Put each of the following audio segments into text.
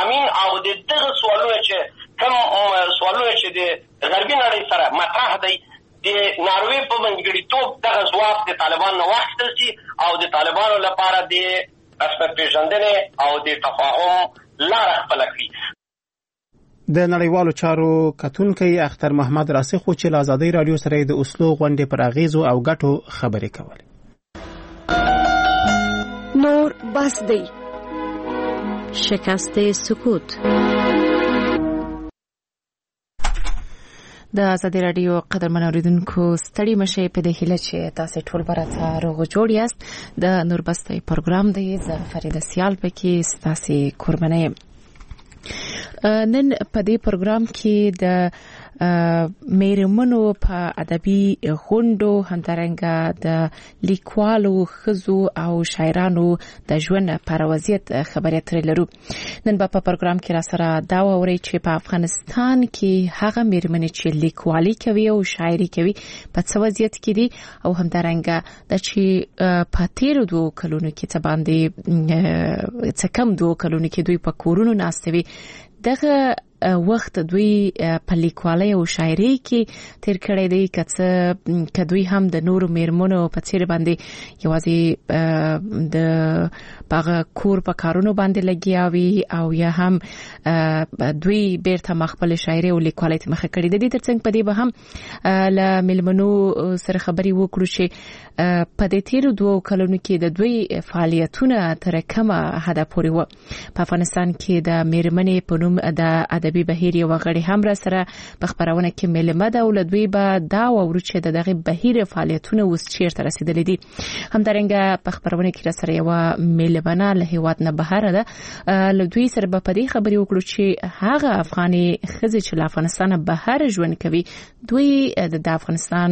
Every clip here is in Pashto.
مضامین او د دغه سوالونه چې کوم سوالونه چې د غربي نړۍ سره مطرح دی د ناروې په منځګړیتوب دغه ځواب د طالبانو نه واخیستل شي او د طالبانو لپاره د رسمیت پېژندنې او د تفاهم لاره خپله کړي. د نړیوالو چارو کتونکي اختر محمد راسخ چې له ازادۍ رادیو سره د اوسلو غونډې پر اغیزو او ګټو خبرې کولې. نور بس دی شکست سکوت. د ازادۍ رادیو قدرمن اوریدونکو ستړي مشه په دې هیله چې تاسو ټول برابر روغ جوړ یاست. د نور بس دی پروګرام دی زه فریده سیال پکې ستاسو قربانه. نن په دې پروګرام کې د میرمنو په ادبي غونډو همدارنګه د لیکوالو ښځو او شاعرانو د ژوند پر وضعیت خبرې اترې لرو. نن په پروګرام کې را سره دا ووري چې په افغانستان کې هغه میرمنې چې لیکوالي کوي او شاعري کوي په څه وضعیت کې دي او همدارنګه د چې په تیرو 2 کلونو کې څه باندې څه کم 2 کلونو کې دوی په کورونو ناستوي. دغه وخت دوی په لیکوالۍ او شاعرۍ کې تیر کړی دی که دوی هم د نورو میرمنو په څیر باندې یوازې د هغه کور په کارونو باندې لګیا وي او یا هم دوی بیرته خپل شاعرۍ او لیکوالۍ ته مخه کړې دي. ترڅنګ په دې به هم له میلمنو سره خبرې وکړو چې په دې تیرو 2 کلونو کې د دوی فعالیتونه تر کومه حده پورې و. په افغانستان کې د میرمنې په نوم د ادبي بهیر یو غړي هم را سره په خبرونه کې ملمه ده او لدوی به دا وورو چې دغه بهیر فعالیتونه اوس چیرته رسیدلې دي. همدارنګه په خبرونه کې را سره یو ملمنه له هیواد نه بهر ده. لدوی سره په دې خبرې وکړو چې هغه افغاني ښځې چې له افغانستان بهر ژوند کوي دوی د افغانستان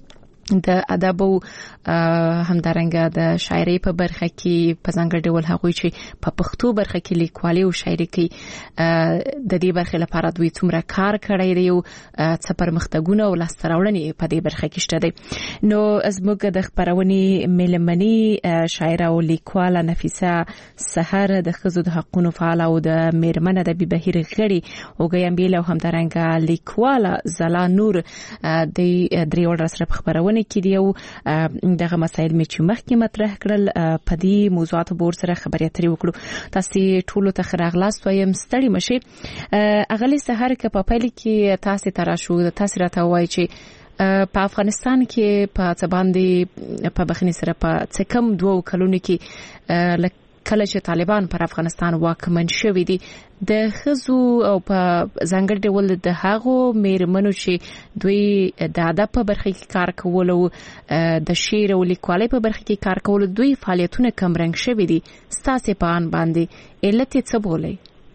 د ادب او همدارنګه د شاعرۍ په برخه کې په ځانګړي ډول هغوی چې په پښتو برخه کې لیکوالي او شاعري کوي د دې برخې لپاره دوی څومره کار کړی دی او څه پرمختګونه او لاسته راوړنې په دې برخه کې شته دي. نو زموږ د خبرونې ملمنې شاعره او لیکواله نفیسه سحر د ښځو د حقوقو فعال او د میرمن ادبي بهیر غړي او ګیمبیل او همدارنګه لیکواله زلا نور د درې وړ سره خبرونه کې دی او دغه مسایل می چې مخکې مطرح کړل په دې موضوعاتو بور سره خبرې اترې وکړو. تاسو ټول ته خراغلاست وایم ستړي مشه. اغلی سحر کې په پایله کې تاسو تراشو تاسو راته وایي چې په افغانستان کې په څه باندې په بخنی سره په څه کم 2 کلونو کې کله چې طالبان پر افغانستان واکمن شوي دي د ښځو او په ځانګړي ډول د هغو میرمنو چې دوی د ادب په برخه کې کار کول او د شعر او لیکوالۍ په برخه کې کار کول دوی فعالیتونه کم رنګ شوي دي. ستاسو په ان باندې علت څه بولئ؟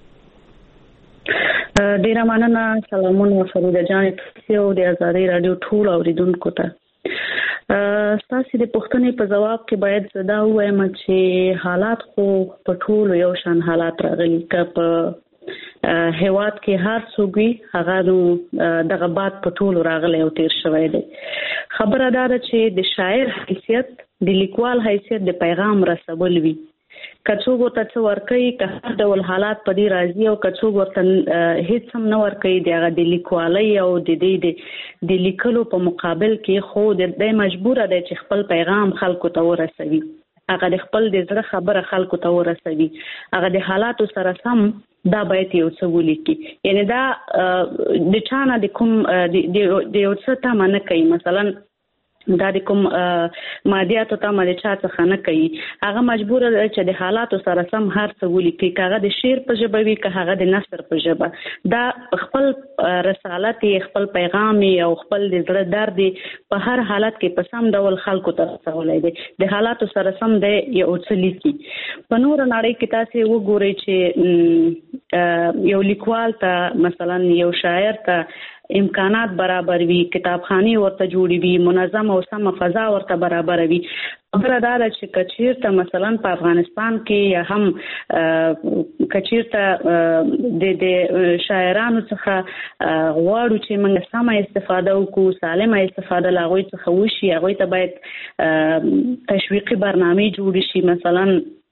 ډیره مننه. سلامونه فریده جان او د ازادۍ رادیو ټول اوریدونکو ته. ستاسو د پوښتنې په جواب کې باید زدا وایم چې حالات خو په ټولو یو شان حالات راغلي. که په هیواد کې هر څوک وي هغه دغه باد په ټولو راغلی او تیر شوی دی. خبره دا ده چې د شاعر حیثیت د لیکوال حیثیت د پیغام رسول وي. کڅوګ ورته څه ورکوي که هر ډول حالات په دې راځي او کڅوګ ورته هیڅ هم نه ورکوي دغه د لیکوالۍ او د لیکلو په مقابل کې خو د مجبوره دی چې خپل پیغام خلکو ته ورسوي. هغه د خپل د زړه خبره خلکو ته ورسوي. هغه د حالاتو سره سم دا باید یو څه ولیکي. یعنی دا د چانه د کوم د یو څه تمه نه کوي. مثلا دا د کوم مادیاتو ته مده چا څخه نه کوي. هغه مجبور دی چې د حالاتو سره سم هر څه ولیکي. هغه د شعر په ژبه وي که هغه د نثر په ژبه. دا خپل رسالت خپل پیغام او خپل د زړه درد په هر حالت کې په سم ډول خلکو ته رسولای دی. د حالاتو سره سم دی یو څه لیکي. په نور نړۍ کې تاسو وګورئ چې یو لیکوال ته مثلا یو شاعر ته امکانات برابر وي، کتابخانه ورته جوړي وي، منظم او سم فضا ورته برابر وي. خبره دا ده چې کچیرته مثلا په افغانستان کې یا هم کچیرته د شاعرانو څخه غواړو چې موږ سمه استفاده وکړو، سالمه استفاده له هغوی څخه وشي. هغوی ته باید تشویقي برنامې جوړې شي. مثلا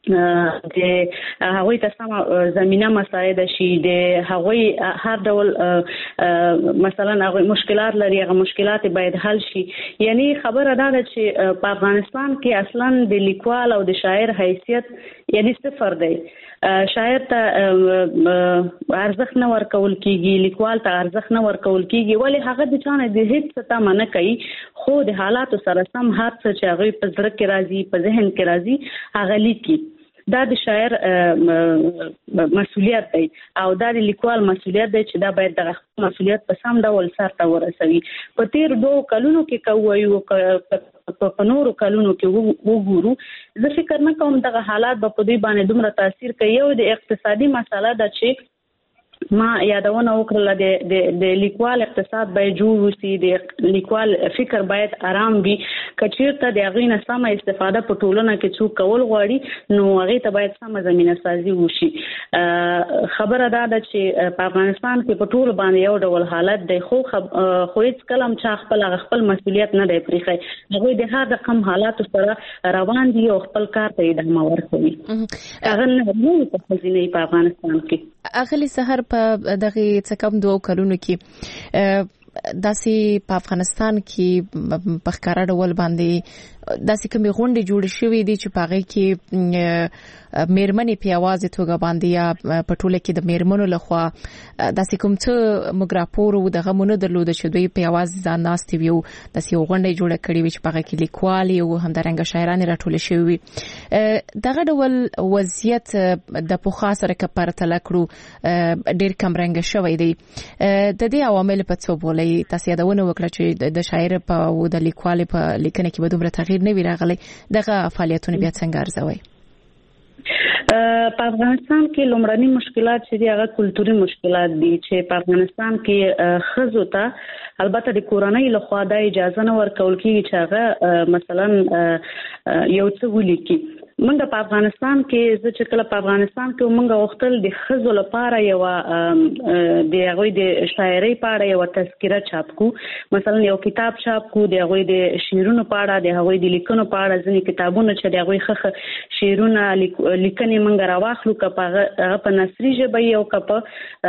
د هغوی ته سم زمينه مساعده شي د هغوی هر ډول مثلا هغوی مشکلات لري هغه مشکلات باید حل شي یعنی خبره ده چې په افغانستان کې اصلا د لیکوال او د شاعر حیثیت یعنی صفر دی شاعر ته ارزښت نه ورکول کیږي لیکوال ته ارزښت نه ورکول کیږي ولی هغه د چانه د هیڅ څه نه کوي خو د حالاتو سره سم هر څه چې هغه په زړه کې راځي په ذهن کې راځي هغه لیکي دا د شاعر مسؤلیت دی او دا د لیکوال مسؤلیت دی چې دا باید د مسؤلیت په سم ډول سرته ورسوي په تیر 2 کلونو کې کوو په نورو کلونو کې وګورو زه فکر نه کوم دغه حالات په دوی باندې دومره تاثیر کوي او د اقتصادي مسله ده چې ما یادونه وکړه د لیکوال اقتصاد باید جوړ وسی د لیکوال فکر باید آرام وي کچیرته د غوینه سم استفاده په ټولنه کې څو کول غواړي نو هغه ته باید سم زمينه سازي وشي خبره ده چې په افغانستان کې په ټول باندې یو ډول حالت دی خو هیڅ کلم چې خپل مسؤلیت نه دی پرېخي هغه د هر رقم حالات سره روان دي او خپل کار ته ادامه ورکوي هغه نه په خزینه په افغانستان کې اغلی سحر په دغه څه کم 2 کلونو کې داسې په افغانستان کې په ښکارا ډول باندې داسې کومې غونډې جوړې شوې دي چې په هغه کې میرمنې په یوازې توګه باندې یا په ټوله کې د میرمنو لخوا داسې کوم څه موږ راپور و دغه مونږ درلود چې دوی په یوازې ځان ناستې وي داسې غونډې جوړه کړې وي چې په هغه کې لیکوال او همدارنګه شاعران راټول شوي وي دغه ډول وضعیت د پوخا سره کپرتل کړو ډېر کم رنګ شوی دی د دې عوامل په څه بولي تاسو یادونه وکړه چې د شاعر په او د لیکوال په لیکنه کې به دومره تغییر نه وی راغلی دغه فعالیتونه بیا څنګه ارزوي په افغانستان کې لومړني مشکلات چې هغه کلتوري مشکلات دي چې په افغانستان کې خزو ته البته د کورنۍ لخوا د اجازه نه ورکول کیږي چې هغه مثلا یو څه ولیکي منګه په افغانستان کې چې کله په افغانستان کې منګه وختل د خزو لپاره یو د هغه د شاعرۍ په اړه یو تذکره چاپ کو مثلا یو کتاب چاپ کو د هغه د شعرونو په اړه د هغه د لیکنو په اړه ځینې کتابونه چې د هغه خخ شعرونه لیکنې منګه راوخلو کپه په نثري ژبه یو کپه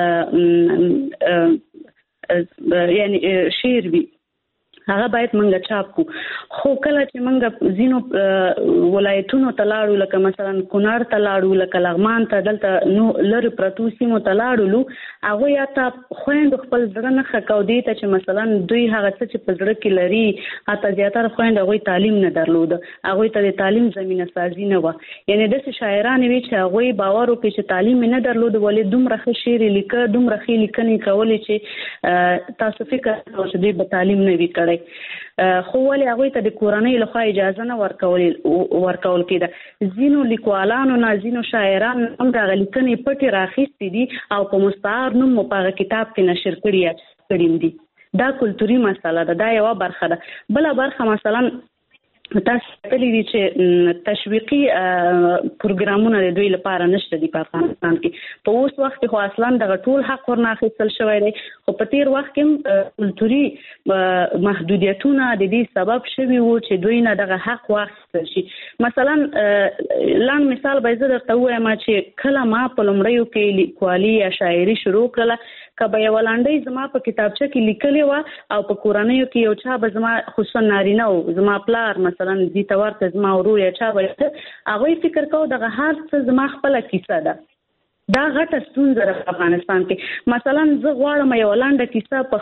یعنی شعر وی هغه باید منګه چاپ کو خو کله چې منګه زینو ولایتونو تلاړو لکه مثلا کونړ تلاړو لکه لغمان ته دلته نو لری پرتو سیمو تلاړو هغه یا ته خويند خپل ځړه نه خکاو دي ته چې مثلا دوی هغه څه چې په ځړه کې لري اته زیاتره خويند هغه تعلیم نه درلود هغه ته د تعلیم زمينه سازي نه و یعنی د شاعران وی چې هغه باور وکړي چې تعلیم نه درلود ولې دومره ښه شعر لیکه دومره ښه لیکنې کولې چې تاسو فکر کوئ چې دوی به تعلیم نه وی کړی خو ولې هغه ته د کورنۍ لخوا اجازه نه ورکول کېده زینو لیکوالانو نه زینو شاعران هم د لیکنې پټي راخېستې دي او په مستعار نوم په کتاب کې نشر کړي دي دا کلتوري مسله ده دا یو برخه ده بل برخه مثلا تاسو کلی دي چې تشویقي پروګرامونه د دوی لپاره نشته دي په افغانستان کې په اوس وخت کې خو اصلا د ټول حق ورناخیستل شوی دی خو په تیر وخت کې کلتوري محدودیتونه د دې سبب شوي وو چې دوی نه دغه حق واخیستل شي مثلا لاند مثال به زه درته وایم چې کله ما په لومړیو کې لیکوالي یا شاعري شروع کړله کبه یو لاندې زما په کتابچه کې لیکلې و او په کورنۍ کې یو چا به زما خصوصا نارینه او زما پلار مثلا دې تورته زما ورور یا چا به هغه فکر کو دغه هر څه زما خپل کیسه ده دا غټه ستونزه په افغانستان کې مثلا زه غواړم یو لاندې کیسه په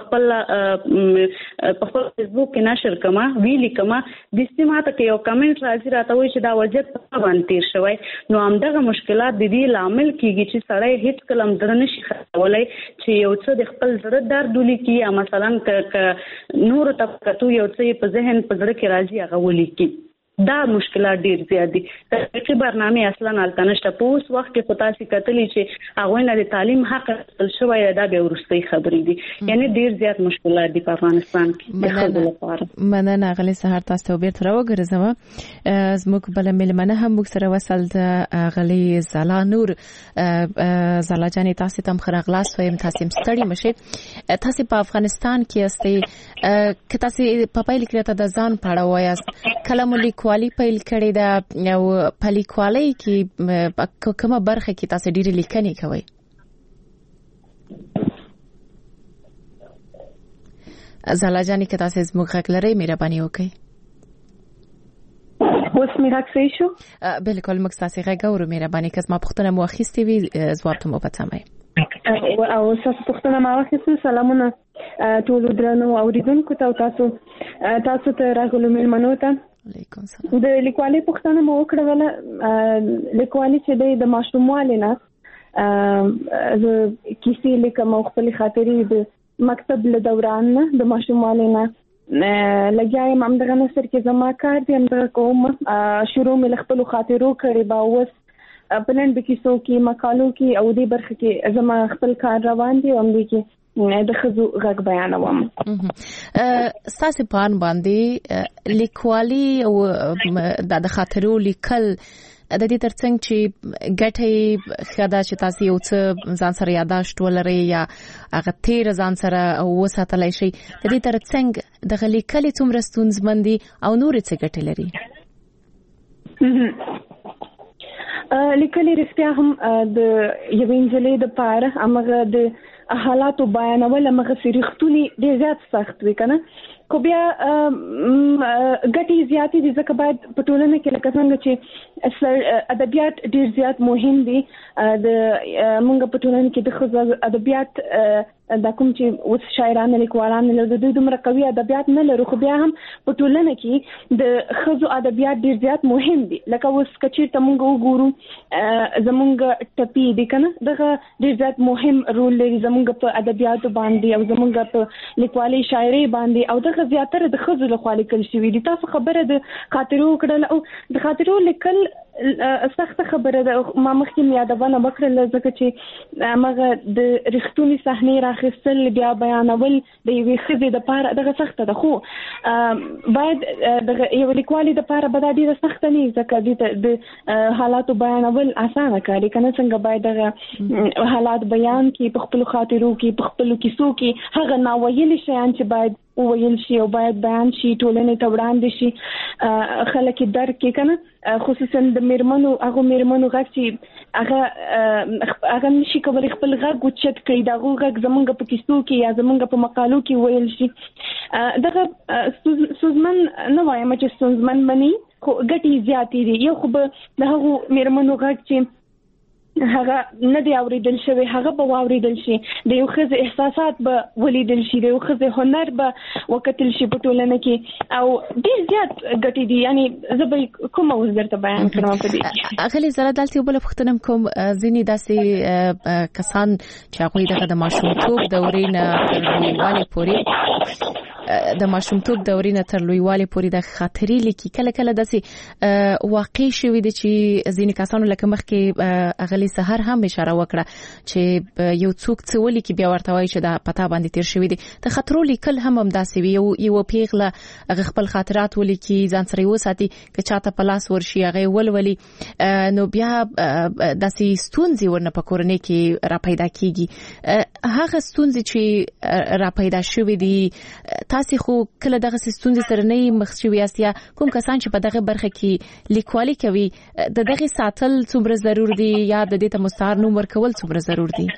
خپل فیسبوک کې نشر کما ویلي کما د سیماته کې یو کمنټ راځي راته وایي چې دا وضعیت په باندې تیر شوی نو همدغه مشکلات د دې لامل کیږي چې سړی هیڅ کلم درنه نشي خولای چې یو څه د خپل زړه درد ولیکي یا مثلا نور طبقاتو یو څه په ذهن په زړه کې راځي هغه ولیکي دا مشکلات ډیر زیات دي تحقیقي برنامه اصلا التنشته په اوس وخت کې پتاسي کتلی چې هغه نه د تعلیم حق تل شوی دا به ورستي خبرې دي یعنی ډیر زیات مشکلات دي په افغانستان کې مننه غلی سحر تاسو به تر وګرځم زموږ بل ملمنه هم موږ سره وصل د غلی زلا نور زلا جانې تاسو تم خرغلاس وایم تاسو ستړي مشه تاسو په افغانستان کې استئ که تاسو په پایله کې ته د ځان پاړه وایاست کلم لیکو لیکوالي پیل کړې ده او په لیکوالۍ کې کومه برخه کې تاسو ډېرې لیکنې کوئ؟ زالا جانې که تاسو زموږ غږ لرئ مهرباني وکړئ. اوس مې غږ صحیح شو؟ بالکل موږ ستاسې غږ اورو. مهرباني که زما پوښتنه مو اخیستې وي ځواب ته مو وڅمئ. او ستاسو پوښتنه ما واخیسته. سلامونه ټولو درنو اوریدونکو ته او تاسو ته راغلو مېلمنو ته. وعلیکم السلام. د لیکوالۍ پوښتنه مو وکړه. لیکوالي چې د ماشوموالي نه کیسې لیکم او خپلې خاطرې د مکتب له دوران نه د ماشوموالي نه لګیا یم. همدغه نثر کې زما کار دی، همدغه کوم. شروع مې له خپلو خاطرو کړې به، اوس په لنډو کیسو کې، مقالو کې او دې برخه کې زما خپل کار روان دی او همدې کې د ښځو غږ بیانوم. ستاسې په اند باندې لیکوالي او د خاطرو لیکل د دې ترڅنګ چې ګټه ښه ده چې تاسو یو څه ځان سره یاداشت ولرئ یا هغه تیر ځان سره وساتلی شئ، د دې ترڅنګ دغه لیکلې څومره ستونزمن دي او نورې څه ګټې لري؟ لیکلې رښتیا هم د یوې نجلۍ دپاره همغه د حالاتو بیانول همغسې رښتونې ډېر زیات سخت وي که نه، خو بیا ګټې زیاتې دي ځکه باید په ټولنه کې لکه څنګه چې ادبیات ډېر زیات مهم دي. موږ په ټولنه کې د ښځو ادبیات دا کوم چې اوس شاعران لیکوالان له دوی دومره قوي ادبیات نه لرو، خو بیا هم په ټولنه کې د ښځو ادبیات ډېر زیات مهم دي. لکه اوس که چېرته موږ وګورو زموږ ټپي دي که نه، دغه ډېر زیات مهم رول لري زموږ په ادبیاتو باندې او زموږ په لیکوالۍ شاعرۍ باندې، او دغه زیاتره د ښځو لخوا لیکل شوي دي. تاسو خبره د خاطرو وکړله او د خاطرو لیکل سخته خبره ده. ما مخکې یادونه وکړله ځکه چې همغه د رښتونې صحنې راخیستل بیا بیانول د یوې ښځې دپاره دغه سخته ده، خو باید دغه یو لیکوالې دپاره به دا ډېره سخته نه وي ځکه دې ته د حالاتو بیانول اسانه کاري که نه، څنګه باید دغه حالات بیان کړي په خپلو خاطرو کې، په خپلو کیسو کې، هغه ناویلي شیان چې باید وویل شي او باید بیان شي، ټولنې ته وړاندې شي، خلک یې درک کړي که نه. خصوصا د میرمنو هغو میرمنو غږ چې هغه نشي کولی خپل غږ اوچت کړي، د هغو غږ زمونږ په کیسو کې یا زمونږ په مقالو کې ویل شي. دغه ستونزمن نه وایم چې ستونزمن بني، خو ګټې زیاتې دي. یو خو به د هغو میرمنو غږ چې هغه نه دی اوریدل شوی هغه به واوریدل شي، د یو ښځې احساسات به ولیدل شي، د یو ښځې هنر به وکتل شي په ټولنه کې، او ډېر زیات ګټې دي. یعنی زه به کومه اوس درته بیان کړم په دې کې. اغلې زړه دلته یو بله پوښتنه کوم. ځینې داسې کسان چې هغوی دغه د ماشومتوب دورې نه تر لویوالي پورې تر لویوالي پورې د خاطرې لیکي، کله کله داسې واقع شوي دي چې ځینې کسانو لکه مخکې اغلې سحر هم اشاره وکړه چې یو څوک څه ولیکي بیا ورته وایي چې دا پتا باندې تیر شوي دي. د خاطرو لیکل هم همداسې وي، یو پیغله هغه خپل خاطرات ولیکي، ځان سره یې وساتي، که چاته په لاس ورشي هغه یې ولولي، نو بیا داسې ستونزې ورنه په کورنۍ کې را پیدا کېږي. هغه ستونزې چې را پیدا شوي دي، تاسې خو کله دغه ستونزې سره نه مخ شوي یاست، یا کوم کسان چې په دغه برخه کې لیکوالي کوي د دغه ساتل څومره ضرور دي یا د دې ته مستعار نوم ورکول څومره ضرور دي؟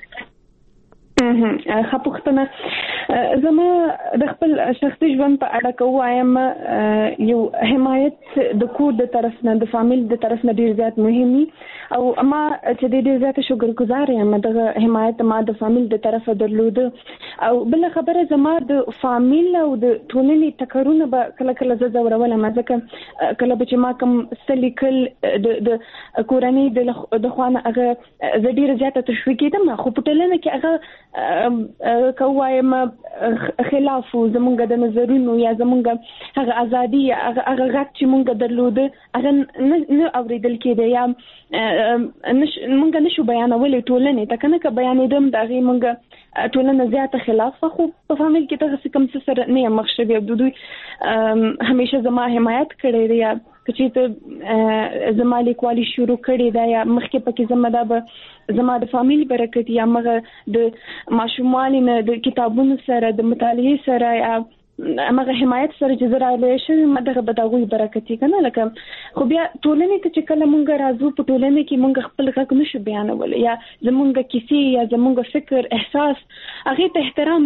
ښه پوښتنه. زما د خپل شخصي ژوند په اړه که ووایم، یو حمایت د کور د طرف نه، د فامیل د طرف نه ډېر زیات مهم وي، او ما چې ډېر زیاته شکرګزار یم دغه حمایت ما د فامیل د طرفه درلوده. او بله خبره زما د فامیل او د ټولنې ټکرونه به کله کله زه ځورولم، ځکه کله به چې ما کوم څه لیکل د کورنۍ د خوا نه هغه زه ډېره زیاته تشویق کېدم، خو په ټولنه کې هغه که ووایم خلاف زمونږ د نظرونو یا زمونږ هغه ازادي هغه غږ چې مونږ درلوده هغه نه اوریدل کېده، یا مونږ نشو بیانولی ټولنې ته، که نه که بیانېدم د هغې مونږ ټولنه زیاته خلاف وه. خو په فامیل کې دغسې کوم څه سره نه یم مخ شوې، او دوی همیشه زما حمایت کړی دی، یا که چېرته زما لیکوالي شروع کړې ده یا مخکې پکې دا به زما د فامیل برکت یا مغه د ماشومانو نه د کتابونو سره د مطالعې سره یا امغه حمایت سره چې زراله شي مدغه بداوی برکتی کنه لکه خو بیا ټولنې ته چې کله مونږ راځو په ټولنې کې مونږ خپل غږ نشو بیانول یا زمونږ کیسې یا زمونږ فکر احساس هغه ته احترام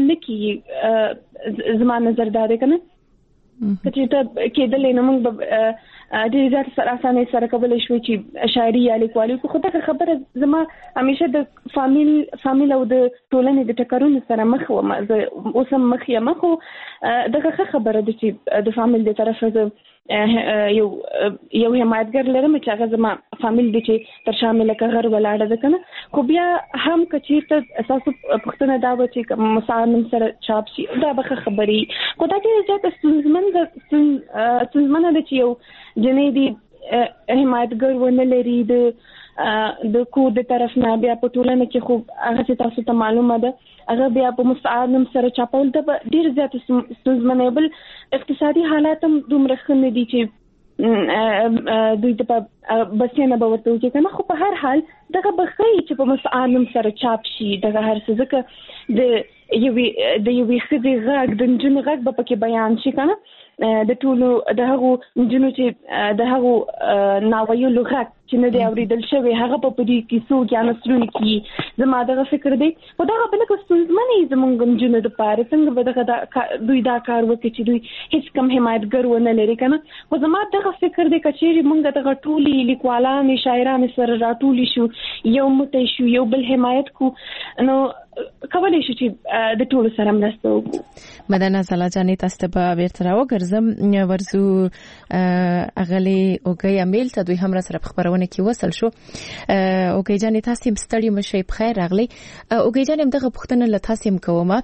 نکي زما نظر دا دی کنه چې ته کېدلې نو مونږ د زړه سره اسانه سره کولای شو چې شاعري یا لیکوالي خو دا خبره زما همیشه د فامیل او د ټولنې د ټکرونو سره مخ وم اوس هم مخ یم خو دغه خبره د چې د فامیل د طرفه یو حمایتګر لرم چې هغه زما فامیل دي چې تر شامل کغر ولاړه ده کنه خو بیا هم کچیرته اساسو پښتنه دا و چې مسالم سره چاپ شي دا به خبري خو دا چې ځکه ستونزمنه ده چې یو جنې دي حمایتګر ونه لري د کور د طرف نه بیا په ټولنه کې خو هغه چې تاسو ته معلومه ده هغه بیا په مساعدم سره چاپول د ډیر زیات ستونزمنه بل اقتصادي حالات هم دومره ښه نه دي چې دوی ته بسنه به ورته وکړي کنه خو په هر حال دغه بخي چې په مساعدم سره چاپ شي دغه هر څه ځکه د یوې خدي غږ د جن غږ به پکې بیان شي کنه د ټولو د هغو جنو چې د هغو ناویلو غږ چې نه دی اوریدل شوی هغه په دې کیسو کې انسرونه کی زما دغه فکر دی او دغه بل کو ستونزمنې زمونږ جنو د پاره څنګه به دغه دوی دا کار وکړي چې دوی هیڅ کم حمایتګر ونه لري کنه خو زما دغه فکر دی کچېری مونږ دغه ټولي لیکوالان شاعران سره راټولي شو یو متي شو یو بل حمایت کو نو کولای شو چې د ټولو سره مرسته وکړو مدنه سلاجانې تاسو ته بیرته راوګرځم ورزو اغلی اوګي امیل ته دوی هم را سره خبرونه کې وصل شو اوګي جانې تاسو مستړی مشي بخیر راغلی اوګي جانې دغه پښتنه له تاسو کومه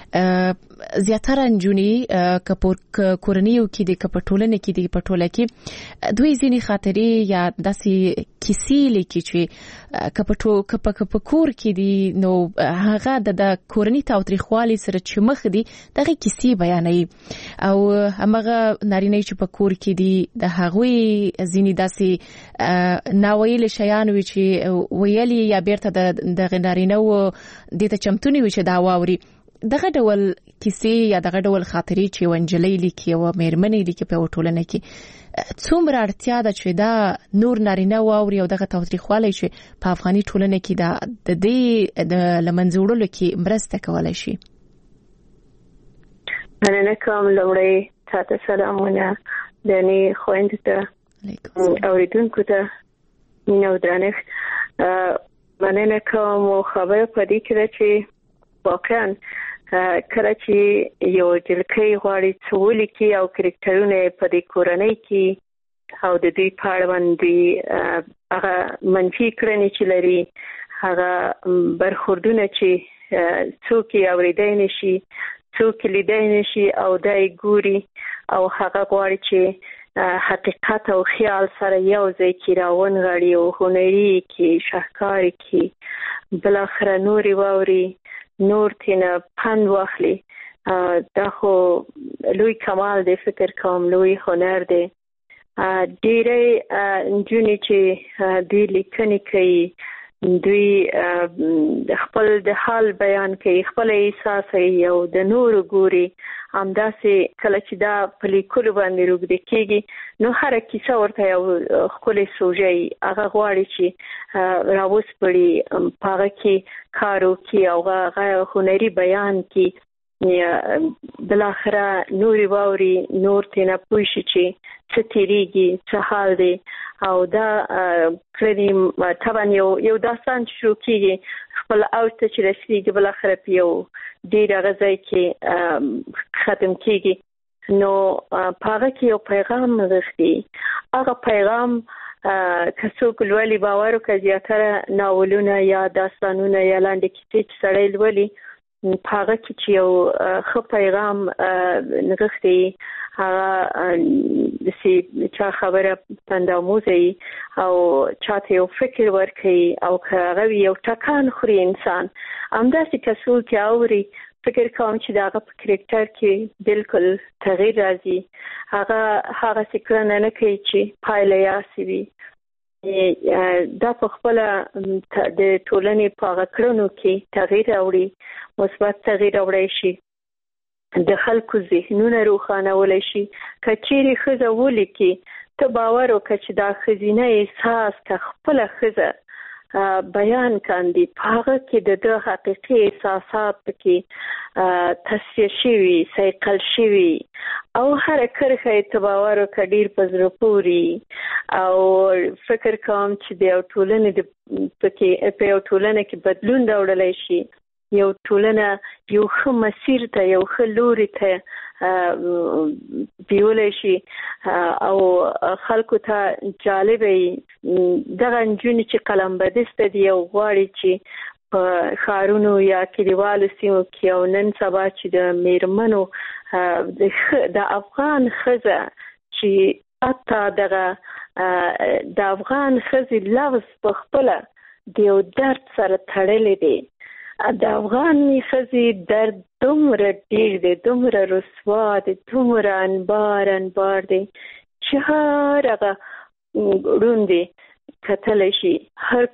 زیاتره انجونی کورنیو کې د کپټولنه کې د پټوله کې دوی ځینی خاطرې یا داسې کیسې لیکي چې کپکور کې دي نو هغه د کورنی تاوتریخوالي سره چې مخ دي دغه کیسې بیانوي او هغه نارینه چې په کور کې دي د هغوی ځینی داسې ناویل شیان وي چې ویلي یا بیرته د نارینه و د ته چمتونی وي چې دا واوري دغه ډول کیسې یا دغه ډول خاطرې چې ونجلې لیکي او مېرمنې لیکي په ټولنه کې څومره اړتیا ده چې دا نور نارینه واوري او دغه تاوتریخوالی چې په افغاني ټولنه کې د دې د لمنځوړلو کې مرسته کولای شي. مننه کوم لومړی تاسو سلامونه دني خويندو ته اوریدونکو ته مینه او درنښت مننه کوم خبره پدې کې چې واقعا کله چې یو جلکې غواړي څول کې او کریکټرونه په دې کورنۍ کې او د دې په باندې هغه منفي کړنې چې لري هغه برخوردونه چې څوک یې اوریدای نشي څوک لیدای نشي او دای ګوري او هغه غواړي چې حقیقت او خیال سره یو ځای کې راون غړي او هنري کې شاهکار کې بل اخر نوري واوري نور تینا پند واخلي دا خو لوی کمال دی فکر کوم لوی هنر دی ډېرې نجونې چې دوی لیکنې کوي دوی خپل د حال بیان کوي خپل احساس او د نورو ګوري همداسې کله چې دا په لیکلو باندې روږدې کېږي نو هر کیسه ورته یو ښکلی سوژه هغه غواړي چې راوسپړي په هغه کې کار وکړي او هغه هنري بیان کړي بالاخره نوري واوري نور تینا پوه شي چې څه تیریږي څه حال دی او دا کړي طبعا یو داستان شروع کېږي خپل اوج ته چې رسېږي بالاخره په یو ډېر هغه ځای کې ختم کېږي نو په هغه کې یو پیغام نغښتي هغه پیغام که څوک لولي باور وکړي زیاتره ناولونه یا داستانونه یا لاندې کیسې چې سړی لولي په هغه کې چې یو ښه پیغام نغښتي هغه چې خبره پنداموزي او چاته یو فکر ورکړي او هغه یو ټکان خوري انسان همداسې که څوک اوري فکر کوم چې دا په کریکټر کې بالکل تغییر راځي هغه څه نه کوي چې پایله یې وي دا په خپل د ټولنې په کړنو کې تغییر راوړي مثبت تغییر راوړي شي د خلکو ذهنونه روښانولای شي. کچېری خزه ولیکي ته باور وکړه چې دا خزینه احساس کا خپل خزه بیان کاندي هغه کې د حقیقي احساسات کې تصفیه شوي سیقل شوي او هر کرخه اعتبار کډیر پزره پوری او فکر کوم چې د ټولنې په یو ټولنه کې بدلون راوړلی شي، یو ټولنه یو ښه مسیر ته یو ښه لوري ته بیولای شي او خلکو ته جالب وي. دغه نجونې چې قلم بدسته دي او غواړي چې په ښارونو یا کلیوالو سیمو کې او نن سبا چې د میرمنو د افغان ښځه چې حتی دغه د افغان ښځې لفظ په خپله د یو درد سره تړلی دی. د افغان ښځې درد دومره ډېر دی، دومره رسوا دی، دومره انبار دی چې هر هغه ړوندې کتلی شي، هر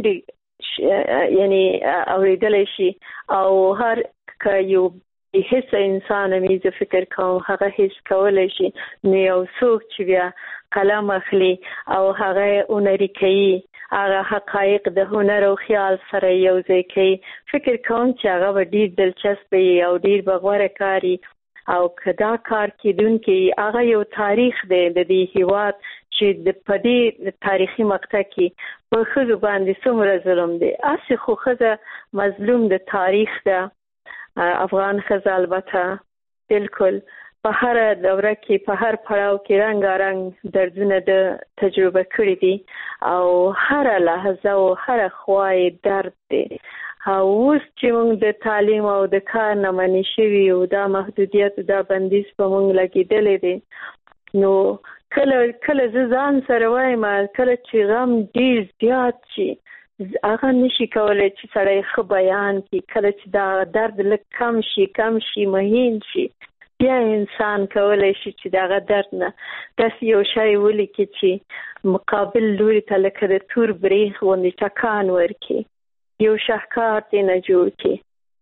کونډې یعنی اورېدلی شي او هر که یو هیڅ انسان مې زه فکر کوم هغه هیڅ کولی شي. نو یو څوک چې بیا قلم اخلي او هغه هنري کوي، هغه حقایق د هنر او خیال سره یو ځای کوي، فکر کوم چې هغه به ډېر دلچسپ وي او ډېر به غوره کاري. او که دا کار کیدونکي هغه یو تاریخ دی د دې هیواد چې په دې تاریخي مقطع کې په ښځو باندې څومره ظلم دی. هسې خو ښځه مظلوم د تاریخ ده. افغان ښځه البته بالکل په هر دوره کې په هر پړاو کې رنګارنګ دردونه د تجربه کړي دي او هر لحظه او هر خوای درد دی. اوس چې موږ د تعلیم او د کار نه منې شوي او دا محدودیت دا بندیز په موږ لګېدلی دی، نو کله زه ځان سره وایم کله چې غم ډېر زیات شي هغه نشي کولی چې سړی ښه بیان کړي. کله چې دا درد لږ کم شي مهین شي بیا انسان کولی شي چې دغه درد نه داسې یو شی ولیکي چې مقابل لوري ته لکه د تور بریښ غوندې ټکان ورکړي، یو شاهکار دې نه جوړ کړي.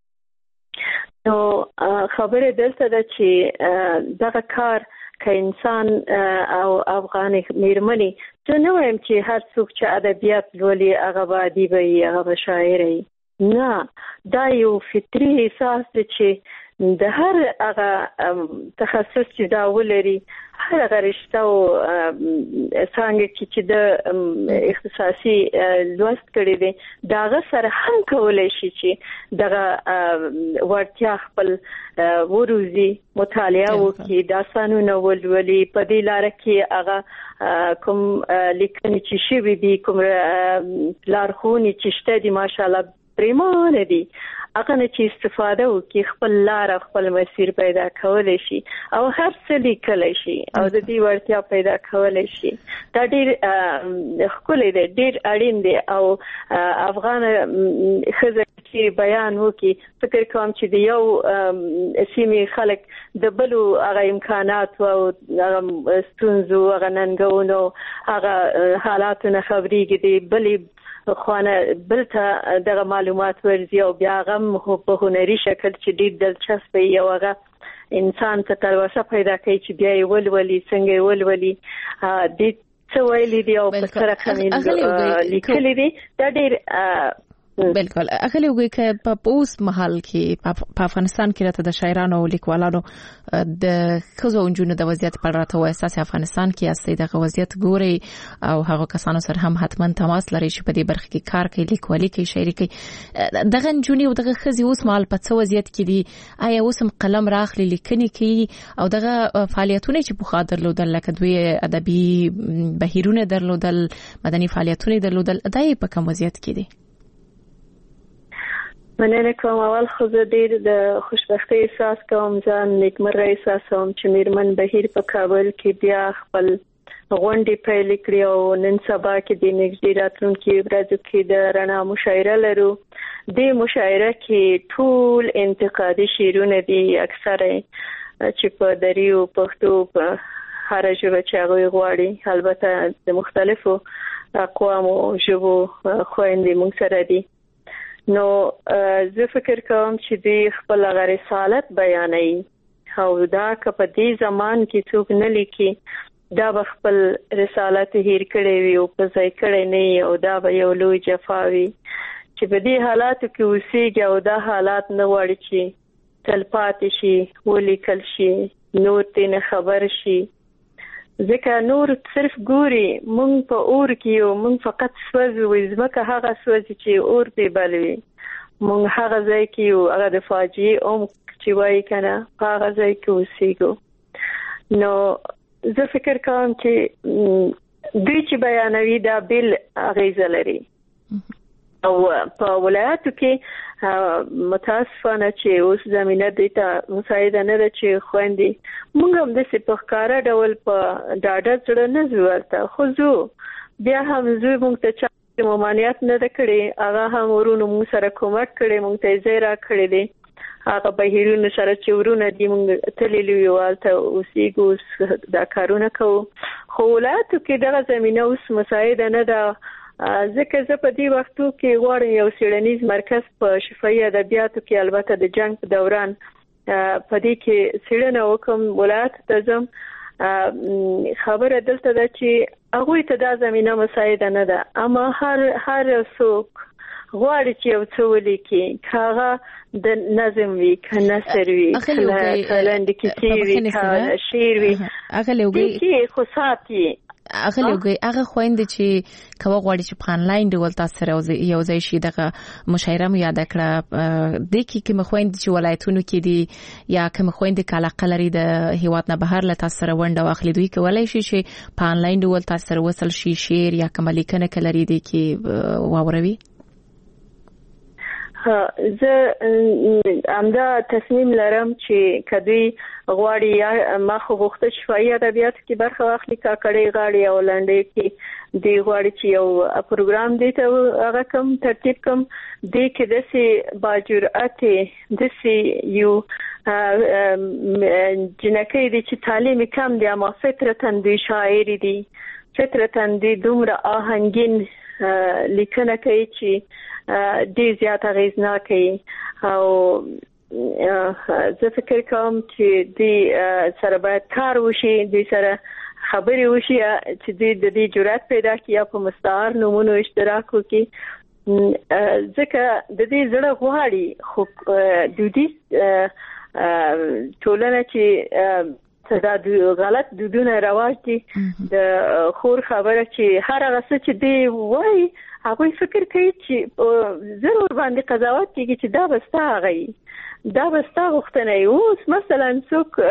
نو خبره دلته ده چې دغه کار که انسان او افغانې میرمنې، زه نه وایم چې هر څوک چې ادبیات لولي هغه به ادیب وي، هغه به شاعر وي، نه، دا یو فطري احساس دی چې د هر هغه تخصص چې دا ولري، هر هغه رشته او څانګه کې چې د اختصاصي لوست کړی دی د هغه سره هم کولی شي چې دغه وړتیا خپل وروزي، مطالعه وکړي، داستانونه ولولي، په دې لاره کې هغه کوم لیکنې چې شوي دي، کوم لارښوونې چې شته دي ماشاءالله پریمانه دي، هغه نه چې استفاده وکړي، خپل لار خپل مسیر پیدا کولی شي او هر څه لیکلی شي او د دې وړتیا پیدا کولی شي. دا ډېر ښکلی دی، ډېر اړین دی او افغان ښځه چې بیان وکړي، فکر کوم چې د یو سیمې خلک د بلو هغه امکانات او هغه ستونزو، هغه ننګونو، هغه حالاتو نه خبرېږي، د بلې خوانه بل ته دغه معلومات ورځي او بیا هغه په هنري شکل چې ډېر دلچسپ وي او هغه انسان ته تلوسه پیدا کوي چې بیا یې ولولي، څنګه یې ولولي، دې څه ویلي دي او په څه رقم لیکلي دي. دا ډېر بالکل اخلي وګي ک په اوس محل کې په افغانستان کې راته د شاعرانو او لیکوالانو د خزو انجونو د وضعیت په اړه راته اساس افغانستان کې اساسي د وضعیت ګوري او هغه کسانو سره هم حتما تماس لري چې په دې برخه کې کار کوي، لیکوالي کوي، شاعري کوي. دغه انجونی او دغه خزي اوس محل په څه وضعیت کې دي؟ آیا اوس هم قلم راخلي، لیکني کوي او دغه فعالیتونه چې په خاطر درلودل لکه دوی ادبي بهیرونه درلودل، مدني فعالیتونه درلودل، دای په کوم وضعیت کې دي؟ مننه کوم. اول خو زه ډېر د خوشبختۍ احساس کوم، ځان نیکمرغه احساسوم چې میرمن بهیر په کابل کې بیا خپل غونډې پیل کړې او نن سبا کې د نږدې راتلونکي ورځو کې د رڼا مشاعره لرو. د مشاعره کې ټول انتقادي شعرونه دي، اکثره چې په دری او پښتو په هر ژبه چې هغه غواړي، البته د مختلفو اقوامو ژبو خويندې موږ سره دي. نو زه فکر کوم چې د خپل رسالت بیانوي او دا که په دې زمان کې څوک نه لیکي دا خپل رسالت هیر کړي وي او په ځای کړي نه او دا به یو لوی جفا وي چې په دې حالاتو کې اوسېږي او دا حالات نه وړي چې تلپاتې شي ولیکل شي نور ترې نه خبر شي ځکه نور صرف ګوري مونږ په اور کې یو مونږ فقط سوځو ځمکه هغه سوځي چې اور دې بل وي مونږ هغه ځای کې یو هغه د فاجعې عمق چې وایي کنه په هغه ځای کې اوسېږو نو زه فکر کوم چې دوی چې بیانوي دا بل اغیزه لري او په ولایتو کې متاسفانه چې اوس زمينه دیتا مساعده نه ده چې خويندې موږ هم د سپخکارا ډول په ډاډه ځړ نه زورته خو زه بیا هم زه موږ ته چې ممانعت نه کړې هغه هم ورونو موږ سره کومک کړي موږ ته زیرا کړی دي هغه به هیرونه سره چې ورونه دي موږ تللی ویوالته اوسېګو دا کارونه کوو خو ولایتو کې دغه زمينه اوس مساعده نه ده ځکه زه په دې وختو کې غواړم یو څېړنیز مرکز په شفاهي ادبیاتو کې البته د جنگ په دوران په دې کې څېړنه وکم ولایت ته ځم خبره دلته ده چې هغوی ته دا زمینه مساعده نه ده اما هر څوک غواړي چې یو څه ولیکي هغه د نظم وي که نثر وي که لنډ کیسې وي که شعر وي کې خو ساتي هغه خويند چې کوه غواړي چې په انلاین ډول تاسو سره یو ځای شي دغه مشاعره مو یاد کړه د کوم خويند چې ولایتونو کې دي یا کوم خويند چې علاقه لري د هیواد نه بهر له تاسو سره ونډه واخلي دوی کولای شي چې په انلاین ډول تاسو سره وصل شي شعر یا کوم لیکنه کلري دي کې واوروي زه امدا تصمیم لرم چې کدی غواړي یا ما خو غوښته شفاهي ادبیات کې برخه واخلي کاکړې غاړي او لنډې کې دی غواړي چې یو پروګرام دی ته هغه کوم ترتیب کوم دی کې د سي باجرأت د سي یو جنکې دي چې تعلیم کم دی اما فطرتن دی شاعر دي فطرتن دی دومره آهنګین لیکنه کوي چې ډیر زیات اغیزناکه او زه فکر کوم چې د سره باید کار وشي د سره خبرې وشي چې د دې جرأت پیدا کړي په مستعار نمونو اشتراک وکړي ځکه د دې زړه غواړي خو دودیز ټولنه چې دا غلط دودونه رواج دي د خور خبره چې هر هغه څه چې دی وایي هغه فکر کوي چې ضرور باندې قضاوت کوي چې دا بستا غي دا بستا غوښتنه اوس مثلا څوک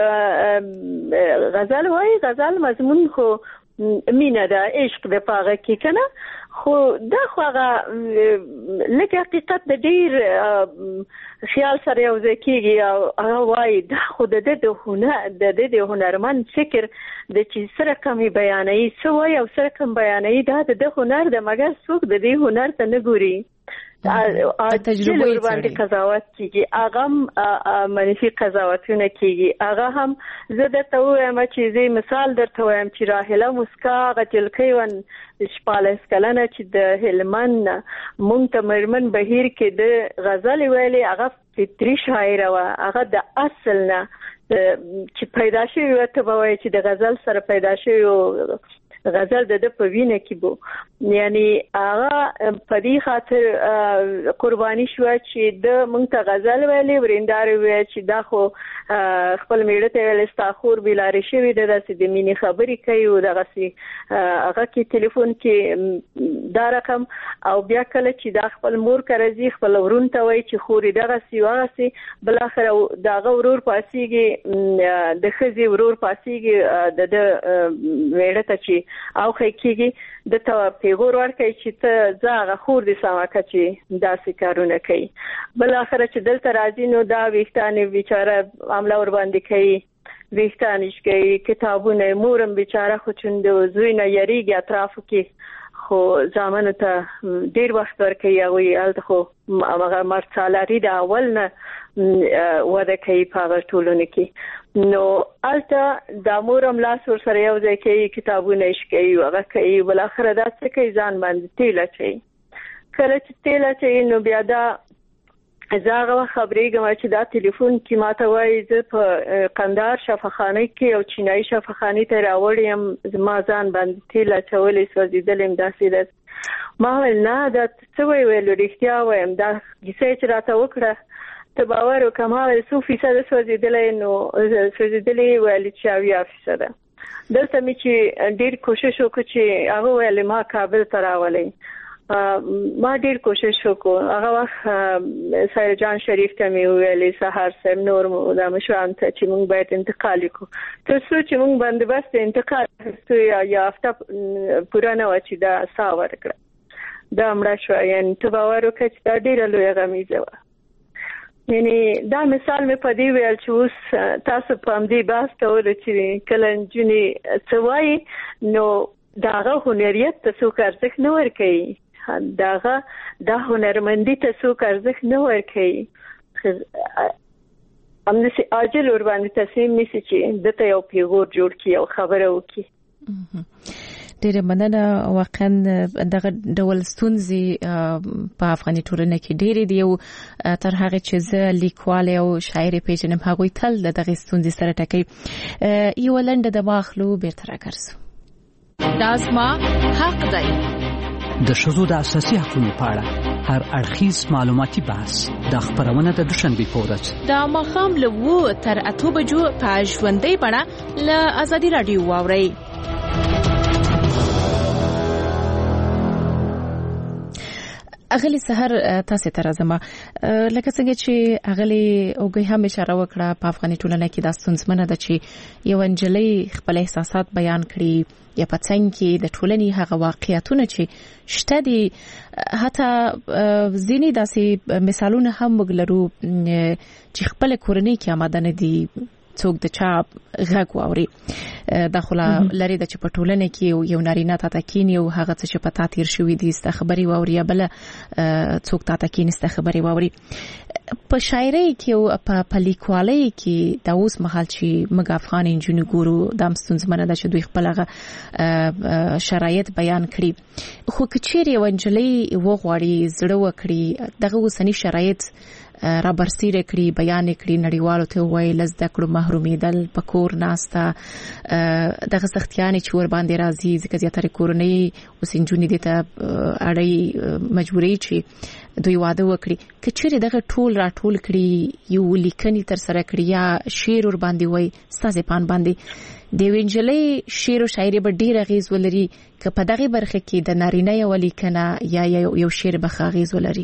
غزل وایي غزل مضمون خو مینه ده عشق د پاغه کې کنه خو دا خو هغه لکه حقیقت د ډیر خیال سره یو ځکیږي او هغه وایي دا خو د هنرمند فکر د چې سره کمی بیانوي څه وایي او سره کم بیانوي دا د هنر د مګر څوک د دې هنر ته نه ګوري تجربه باندې قضاوت کیږي هغه منفي قضاوتونه کیږي هغه هم زه درته وایم چې زه مثال درته وایم چې راهله مسکا غجلکې ون شپاله سکلنه چې د هلمند مونږ ته مرمن بهیر کې د غزل ویلي هغه فطري شاعر و هغه د اصل نه چې پیدا شوی وته به وایي چې د غزل سره پیدا شوی غزل د په وینه کې بو یعنی هغه په دې خاطر قرباني شو چې د مونږ ته غزل ویلې وریندار وی چې دا خو خپل میړه ته ویل استاخور بلاري شوی د داسې د مینې خبرې کوي او دغه سي هغه کې ټلیفون کې دا رقم او بیا کله چې دا خپل مور کرزي خپل ورون ته وای چې خوري دغه سی وغه سي بل اخر دغه ورور پاسيږي د خزي ورور پاسيږي د میړه ته چې او خېکيږي د ته پیغور ورکړي چې ته ځاغه خور دي سماکه چې داسې کارونه کوي بل اخر چې دلته راځي نو دا ویښتانه بیچاره عمله ور باندې کوي ویښتانش کوي کتابونه مورم بیچاره خو چوند زوی نه یریږي اطرافو کې خو ځامن ته ډیر وخت ورکوي هغه الته خو هغه مرسالاري د اول نه وده کوي په ټولونه کې نو الته د مورم لاس ور سره یو ځای کې کتابونه شکي هغه کوي بل اخر دا څه کوي ځان باندې تیل اچي کله چې تیل اچي نو بیا دا زه هغه خبرېږم چې دا ټلیفون کې ماته وایي زه په قندهار شفاخانه کې یو چینایي شفاخانه ته راوړی یم، زما ځان باندې تیل اچولې سوځېدلې یم داسې ده. ما ویل نه دا څه ویل رښتیا وایم، دا کیسه چې راته وکړه ته باور وکړه. ما ویل 100% سوځېدلې، نو سوځېدلې ویل چې 80%. دلته مې چې ډېر کوشش وکړ چې هغه ویل ما کابل ته راولئ. ما ډیر کوشش وکړ. هغه وخت سایل جان شریف ته مې ویلې سهار سم نور د مشران ته چې موږ باید انتقال وکړو، تر څو چې موږ بندوبست انتقال وکړو یا هفته پوره نه و چې دا سا ورکړه دا مړه شو. یعنی ته باور وکړه چې دا ډیره لویه غمیزه وه. یعنی دا مثال مې په دې ویل چې اوس تاسو په همدې بحث کولو چې کله نجونې څه وایي نو د هغه هنریت ته څوک ارزښت نه ورکوي، دغه د هنرمندي ته څوک ارزښت نه ورکوي. همداسې عاجل ور باندې تصمیم نیسي چې دته یو پیغور جوړ کړي او خبره وکړي. ډېره مننه. واقعا دغه ډول ستونزې په افغاني ټولنه کې ډېرې دي او تر هغه چې زه لیکوال او شاعر پیژنم هغوی تل دغه ستونزې سره ټکوي. یو لنډه د واخلو بیرته راګرځو. دا زما حق دی. د ښځو د اساسي حقوقو په اړه هر اړخیز معلوماتي بحث د خبرونه د دوشنبه په ورځ د ماښام له 2 تر 8 بجو په ژوندۍ بڼه له ازادي رادیو واورئ. اغلی سحر تاسو ته راځم. لکه څنګه چې اغلی اوګي هم اشاره وکړه په افغاني ټولنه کې د ستونزمنه ده چې یو انجلۍ خپل احساسات بیان کړي یا په څنګه کې د ټولنې هغه واقعیتونه چې شته دي. حتی ځینې داسې مثالونه هم موږ لرو چې خپل کورنۍ کې آماده نه دي څوک د چا غږ واوري. دا خو لري د چې په ټولنه کې یو نارینه تا تکینی او هغه چې په تا تیر شوی دي ست خبري واوري یا بل څوک تا تکینی ست خبري واوري. په شاعرۍ کې او په لیکوالۍ کې دا اوس مهال چې موږ افغان انجونو ګورو د مستونزمنه د چې دوی خپل هغه شرایط بیان کړي، خو کچېری ونجلې وغواړي زړه وکړي دغه وسنی شرایط را برسیره کړي بیان کړي نړیوالو ته وایي لزده کړو محرومیدل پکور ناستا دغه سختیانې چې ور باندې راځي ځکه زیاتره کورنۍ اوس انجونې دي ته اړای مجبوري چې دوی واده وکړي. کچېری دغه ټول را ټول کړي یو لیکنی تر سره کړي یا شعر ور باندې وایي ستاسو پان باندې د وینجلې شعر او شاعري به ډیر غیز ولري که په دغه برخه کې د نارینه یو لیکنه یا یو شعر به غیز ولري.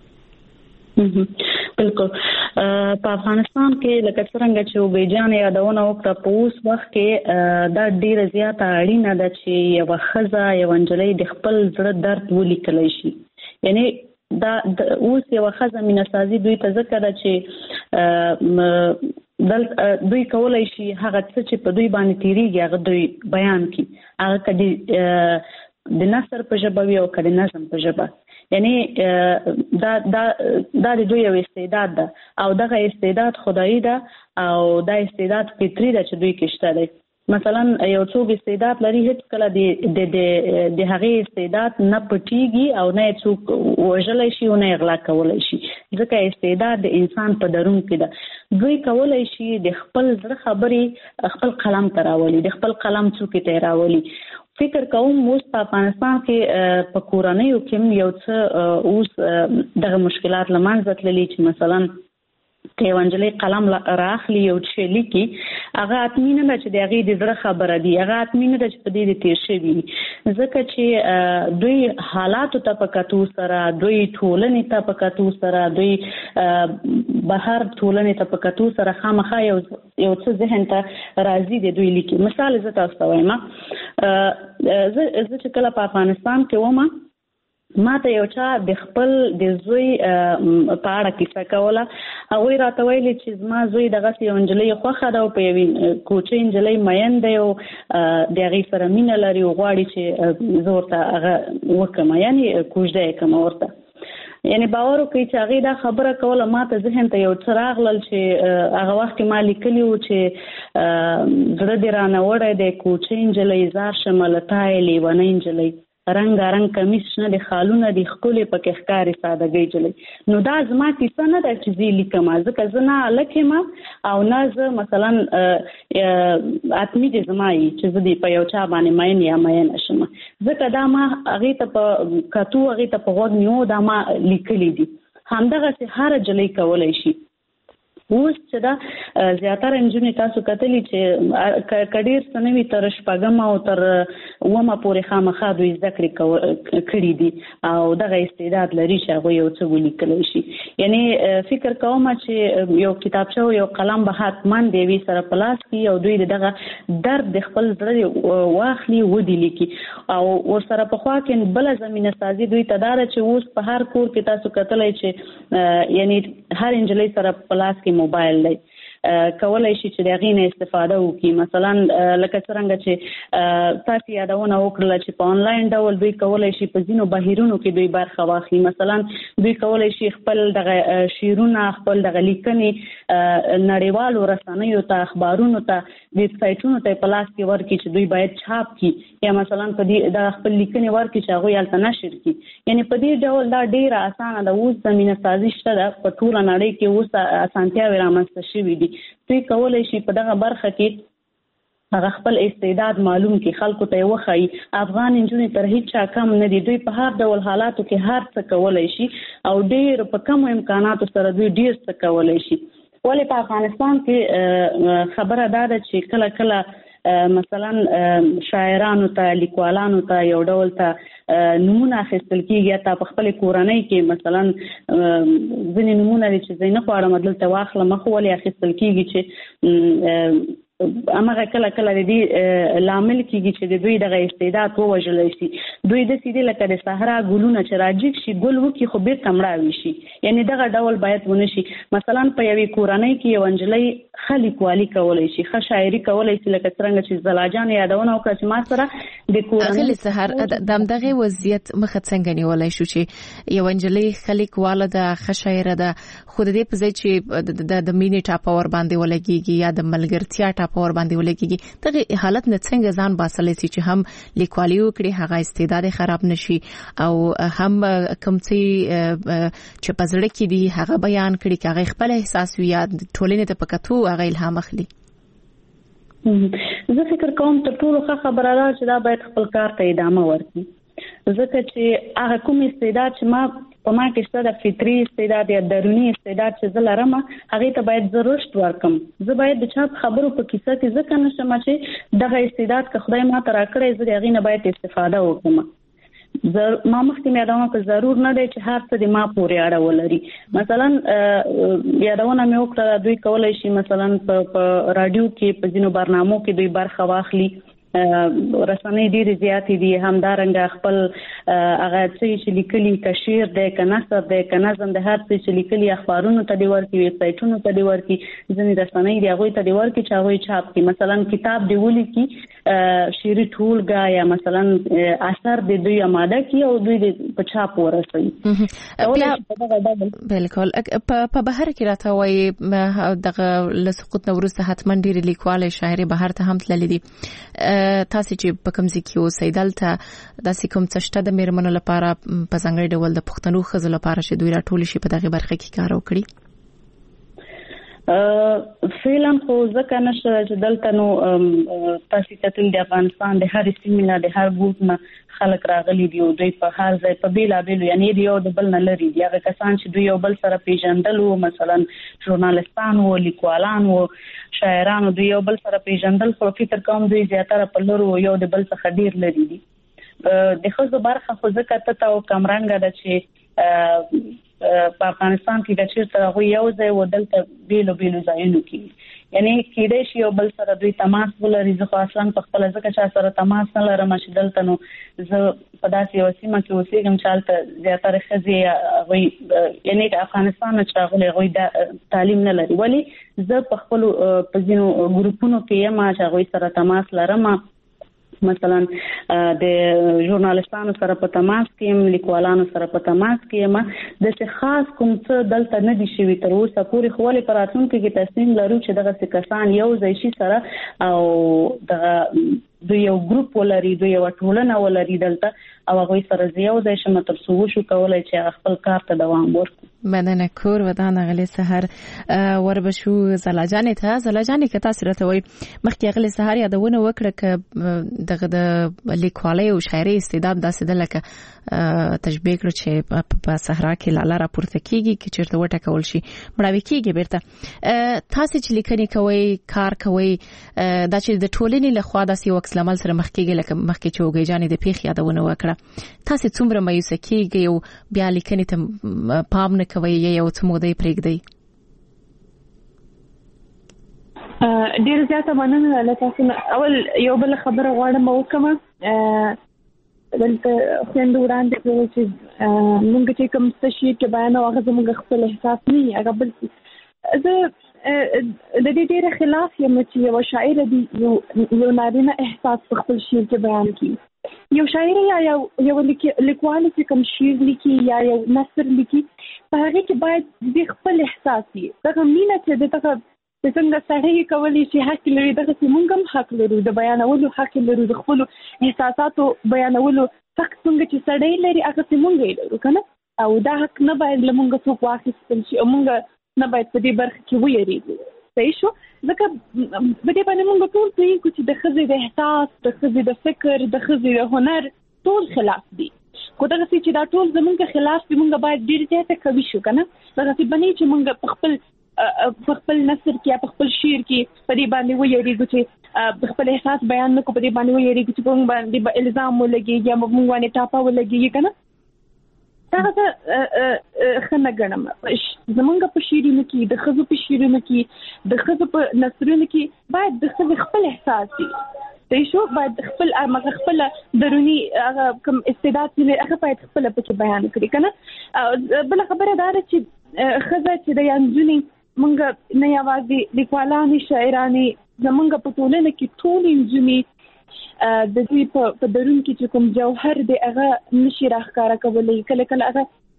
بالکل. په افغانستان کې لکه څنګه چې وبېجان یادونه وکړه په اوس وخت کې دا ډیره زیاته اړینه ده چې یو ښځه یو نجلۍ د خپل زړه درد ولیکلی شي. یعنی دا اوس یو ښځه میناسازي دوی ته ذکر ده چې دوی کولای شي هغه څه چې په دوی باندې تیریږي هغه دوی بیان کړي، هغه کدي د نثر په ژبه وي او کدي نظم په ژبه. یعنی دا د دوی یو استعداد ده او دغه استعداد خدایي ده او دا استعداد فطري ده چې دوی کې شته دی. مثلا یو څوک استعداد لري هیڅ کله د هغه استعداد نه پټيږي او نه څوک وژلای شي او نه اغلا کولای شي ځکه استعداد د انسان په درون کې ده. دوی کولای شي د خپل زړه خبرې خپل قلم ته راولي، د خپل قلم څوک ته راولي. فکر کوم اوس په افغانستان کې په کورنیو کې یو څه اوس دغه مشکلات لمانځه تللي چې مثلا که ونجلې قلم راخلی یو چې لیکي هغه اطمینه ده چې د هغې د زړه خبره دي، هغه اطمینه ده چې په دې د تیر شوي ځکه چې دوی حالاتو ته په کتو سره دوی ټولنې ته په کتو سره دوی بهر ټولنې ته په کتو سره خامخا یو څه ذهن ته راځي د دوی لیکي. مثال زه تاسو ته وایم زه چې کله په افغانستان کې وم ما ته یو چا د خپل د زوی په اړه کیسه کوله. هغوی راته ویلي چې زما زوی دغسې یو نجلۍ خوښه ده او په یوې کوچۍ نجلۍ مین دی او د هغې سره مینه لري او غواړي چې زه ورته هغه وکړم یعنې کوژده یې کړم ورته. یعنی باور وکړئ چې هغې دا خبره کوله ما ته ذهن ته یو څه راغلل چې هغه وخت کې ما لیکلي وو چې زړه دې رانه وړی دی کوچۍ نجلۍ زار شمه له تا یې لیونۍ نجلۍ رنگ کمیس نه د خالونه د خپلې پکې ښکاري سادهګۍ جلې. نو دا زما کیسه نه ده چې زه لیکم، ځکه زه نه لکم او نه زه مثلا اتمی دې زما چې زه دې په یو چا باندې ماین یا ماین شم، ځکه دا ما هغې ته په کتو هغې ته په غوږ نیو، دا ما لیکلي دي. همدغسې هره جلۍ کولی شي. اوس چې دا زیاتره نجونې تاسو کتلي چې که ډېر څه نه وي تر شپږم او تر اومه پورې خامخا دوی زده کړې کړي دي او دغه استعداد لري چې هغوی یو څه ولیکلی شي. یعنې فکر کوم چې یو کتابچه او یو قلم به حتما د یوې سره په لاس کړي او دوی د دغه درد د خپل زړه واخلي ودې لیکي. او ورسره پخوا کې بله زمینه سازي دوی ته دا ده چې اوس په هر کور کې تاسو کتلی چې یعنې هر نجلۍ سره په لاس کې موبایل دی، کولای شي چې د هغې نه استفاده وکړي. مثلا لکه څرنګه چې تاسو یادونه وکړله چې په آنلاین ډول دوی کولای شي په ځینو بهیرونو کې دوی برخه واخلي. مثلا دوی کولای شي خپل دغه شعرونه، خپل دغه لیکنې نړیوالو رسنیو ته، اخبارونو ته، ویب سایټونو ته په لاس کې ورکړي چې دوی باید چاپ کړي، یا مثلا په دې د خپل لیکنې ورکړي چې هغوی هلته نشر کړي. یعنې په دې ډول دا ډېره اسانه ده. اوس زمینه سازي شته ده په ټوله نړۍ کې، اوس اسانتیاوې رامنځته شوي دي. دوی کولای شي په دغه برخه کې هغه خپل استعداد معلوم کړي، خلکو ته یې وښایي. افغان نجونې تر هیڅ چا کم نه دي، دوی په هر ډول حالاتو کې هر څه کولای شي او ډېر په کمو امکاناتو سره دوی ډېر څه کولای شي. ولې په افغانستان کې خبره دا ده چې کله کله مثلا شاعرانو ته، لیکوالانو ته یو ډول ته نمونه اخیستل کېږي. حتی په خپلې کورنۍ کې مثلا ځینې نمونه دي چې زه نه غواړم دلته واخلم، خو ولې اخیستل کېږي چې همغه کله کله د دې لامل کېږي چې د دوی دغه استعداد ووژلی شي. دوی داسې دي لکه د صحرا ګلونه چې راجیګ شي، ګل وکړي خو بېرته مړاوي شي. یعنې دغه ډول باید ونه شي. مثلا په یوې کورنۍ کې یو نجلۍ ښه لیکوالي کولی شي، ښه شاعري کولی شي، لکه څرنګه چې زلا جان یادونه وکړه چې ما سره د کورنۍ سهار د همدغې وضعیت مخه څنګه نیولی شو چې یو نجلۍ ښه لیکواله ده، ښه شاعره ده، خو د دې په ځای چې د مینې ټاپه ور باندې ولګېږي یا د ملګرتیا ټاپه ور باندې ولګېږي، دغه حالت نه څنګه ځان باسلی شي چې هم لیکوالي وکړي، هغه استعداد خراب نشي او هم کوم څه چې په زړه کې دي هغه بیان کړي، که هغه خپل احساس وي یا ټولنې ته په کتو هغه الهام اخلي. زه فکر کوم تر ټولو ښه خبره ده چې دا باید خپل کار ته ادامه ورکړي، ځکه چې هغه کوم استعداد چې په ما کې شته، د فطري استعداد یا دروني استعداد چې زه لرم، هغې ته باید زه رشد ورکړم. زه باید د چا خبرو په کیسه کې ځکه نشم چې دغه استعداد که خدای ما ته راکړی، زه د هغې نه باید استفاده وکړم. ما مخکې یادونه که ضرور نه دی چې هر څه د ما پورې اړه ولري. مثلا یادونه مې وکړه دوی کولی شي مثلا په راډیو کې په ځینو برنامو کې دوی برخه واخلي. رسنۍ ډېرې زیاتې دي، همدارنګه خپل هغه څه چې لیکلي، که شعر دی، که نثر دی، که نظم دی، هر څه چې لیکلي اخبارونو ته دې ورکړي، ویب سایټونو ته دې ورکړي، ځینې رسنۍ دي هغوی ته دې ورکړي چې هغوی چاپ کړي. مثلا کتاب دې ولیکي، شعري ټولګه یا مثلا اثر دې دوی اماده کړي او دوی دې په چاپ ورسوي. بالکل. په بهر کې راته وایي دغه له سقوط نه وروسته حتما ډېرې لیکوالې شاعرې بهر ته هم تللې دي. تاسو چې په کوم ځای کې اوسئ دلته داسې کوم څه شته د مېرمنو لپاره په ځانګړي ډول د پښتنو ښځو لپاره چې دوی راټول شي په دغه برخه کې کار وکړي؟ فعلا خو ځکه نشته چې دلته نو تاسو کتل د افغانستان د هر سیمې نه، د هر ګوټ نه خلک راغلي دي او دوی په هر ځای په بیلابیلو یعنی یو د بل نه لري دي. هغه کسان چې دوی یو بل سره پیژندل وو، مثلا ژورنالستان وو، لیکوالان وو، شاعران، دوی یو بل سره پیژندل، خو فکر کوم دوی زیاتره په لور یو د بل څخه ډیر لري دي. د ښځو برخه خو ځکه ته او کمرنګه ده چې په افغانستان کې د چیرته هغوی یو ځای و، دلته بیلو ځایونو کې یعنی کېدای شي یو بل سره دوی تماس ولري. زه خو اصلا په خپله ځکه چا سره تماس نه لرم چې دلته نو زه په داسې یوه سیمه کې اوسېږم چې هلته زیاتره ښځې هغوی یعنې د افغانستان نه چې راغلي هغوی تعلیم نه لري. ولې زه په خپلو په ځینو ګروپونو کې یم چې هغوی سره تماس لرم، مثلا د ژورنالستانو سره په تماس کې یم، لیکوالانو سره په تماس کې یم. داسې خاص کوم څه دلته نه دي شوي تر اوسه پورې، خو ولې په راتلونکي کې تصمیم لرو چې دغسې کسان یو ځای شي سره او دغه د یو ګروپ ولري د یو ټولنه ولري دلته او هغه سره زیاو ځای شمه تر څو شو کولای چې خپل کار ته دوام ورکړي. مننه کور ودان غلي سحر وربشو زلاجانې ته زلاجانې که تاسو راته وای مخکې غلي سحر یادونه وکړه ک دغه د لیکوالۍ او شاعرۍ استعداد داسې د لکه تشبیه کړ چې په صحرا کې لاله راپورته کیږي چې چیرته وټکول شي مړاوي کیږي بیرته. تاسو چې لیکنې کوي کار کوي دا چې د ټولنې له خوا داسې وکس لامل سره مخ کېږي لکه مخکې چې وګیجانې د پیښ یادونه وکړه تاسو څومره مایوسه کیږي او بیا لیکنې ته پام نه کوي یو څه موده پرېږدي؟ ډیر زیاته مننه له تاسو نه. اول یو بل خبره غواړم وکم دلته خويندو وړاندې کوي چې موږ چې کوم څه شي کې بیان او هغه زموږ خپل احساس نه هغه بل زه د دې ډیره خلاف یم چې یو شاعر دی یو نارینه احساس په خپل شعر کې بیان کړي. یو شاعر یا یو لیکوال چې کوم شعر لیکي یا یو نثر لیکي په هغه کې باید د خپل احساس وي. دغه مینه چې دغه څنګه سړی کولی شي حق لري دغه څنګه هم حق لري د بیانولو حق لري د خپل احساساتو بیانولو حق څنګه چې سړی لري هغه څنګه لري کنه او دا حق نه باید لمونږ څوک واخیستل شي او موږ نه باید په دې برخه کې ویریږو. صحیح شو ځکه په دې باندې موږ ټول پوهیږو چې د ښځې د احساس د ښځې د فکر د ښځې د هنر ټول خلاف دي. خو دغه چې دا ټول زمونږ خلاف دي موږ باید ډیر زیاته کوي شو کنه دغه چې بنې چې موږ په خپل نثر کې په خپل شعر کې په دې باندې ویریږو چې خپل احساس بیان نکو په دې باندې ویریږو چې موږ باندې الزام ولګي یا موږ باندې ټاپه ولګي کنه دا خنه ګڼم. زمونږ په شعرونو کې د ښځو په شعرونو کې د ښځو په نثرونو کې باید د ښځې خپل احساس وي. صحیح شو باید خپل درونی هغه کوم استعداد لري هغه باید خپل په بیان کړي کنه. بل خبره دا ده چې ښځه چې د انځونی مونږ نه یوازې لیکوالانې شاعرانې زمونږ په ټولنه کې ټول انځونې د دوی په درون کې چې کوم جوهر دی هغه نشي راښکاره کولی کله کله